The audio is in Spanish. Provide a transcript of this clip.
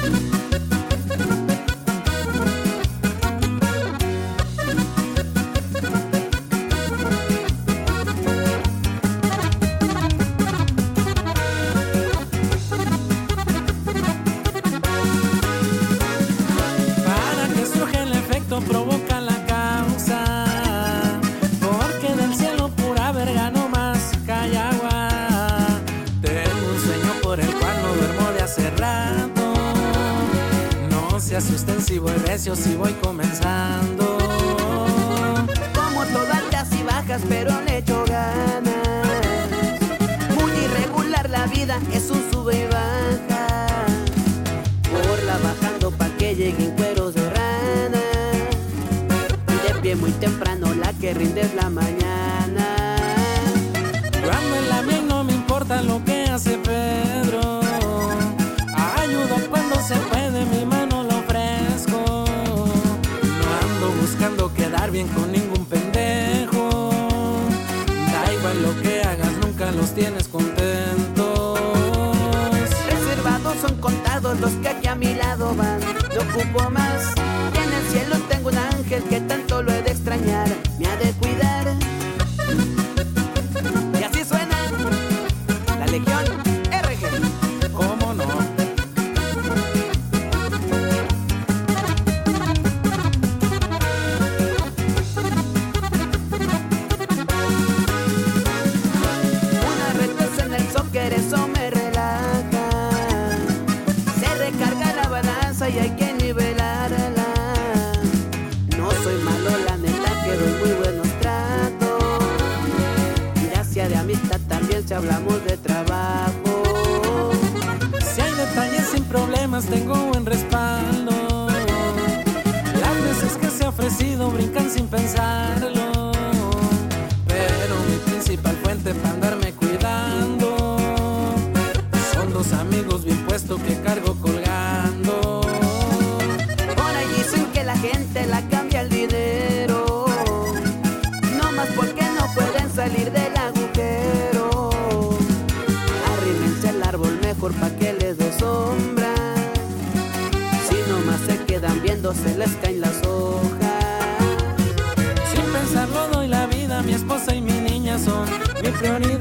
Provoca la causa, porque del cielo pura verga no más cae agua. Tengo un sueño por el cual no duermo de hace rato. No se asusten si voy recio, si voy comenzando. Como todas altas y bajas, pero le echo ganas. Muy irregular la vida, es un sube y baja. Porla bajando pa' que lleguen cueros de rana. Muy temprano la que rinde es la mañana. Cuando en la miel no me importa lo que hace Pedro. Ayudo cuando se puede, mi mano lo ofrezco. No ando buscando quedar bien con ningún pendejo. Da igual lo que hagas, nunca los tienes contentos. Reservados son contados los que aquí a mi lado van. No ocupo más. Y en el cielo tengo un ángel que tanto lo he de extrañar, me ha de cuidar. Y así suena la Legión RG. ¿Cómo no? Unas retas en el soccer, eso me relaja. Se recarga la balanza y hay que nivelarla. No soy malo, la neta que doy muy buenos tratos. Gracias de amistad también si hablamos de trabajo. Si hay detalles sin problemas tengo buen respaldo. Las veces que se ha ofrecido brincan sin pensarlo. Pero mi principal fuente para andarme cuidando son dos amigos bien puestos que cargo colgando. Por allí dicen que la gente la cambia el dinero, no más porque no pueden salir del agujero. Arrímense al árbol mejor pa' que les dé sombra. Si nomás se quedan viendo se les caen las hojas. Sin pensarlo doy la vida, mi esposa y mi niña son mi prioridad.